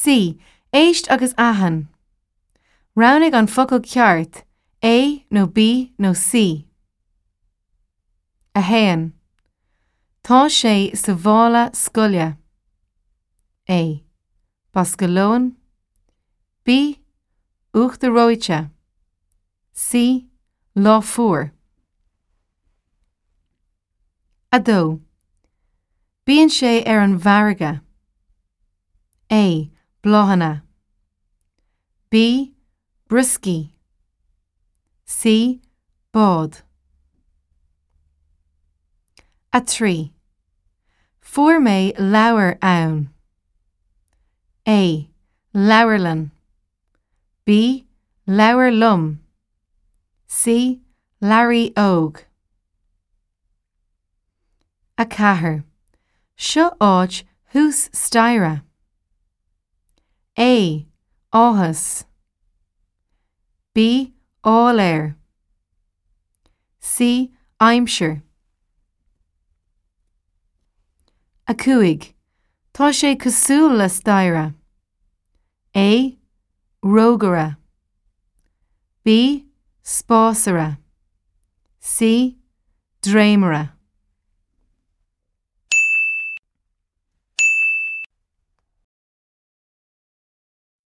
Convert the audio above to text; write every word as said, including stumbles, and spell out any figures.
C. Éist agus ahan. Rownnig an focal ceart, A no B no C. A héan. Tá sé sa bhála scoile. A. Bascalón. B. Uachtar róite. C. Láfuair. A dó. Bíonn sé ar an bharraige. A. Bláthanna. B. Brusci. C. Bád. A trí. Fuair mé leabhar ann. A. Leabharlann. B. Leabhar lum. C. Larry óg. A cathair. Seo áit thús staire. A. Áthas. B. Álair. C. Aimsir. A cúig. Tá sé cosúil le staire. A. Rógara. B. Spásara. C. Dréimara.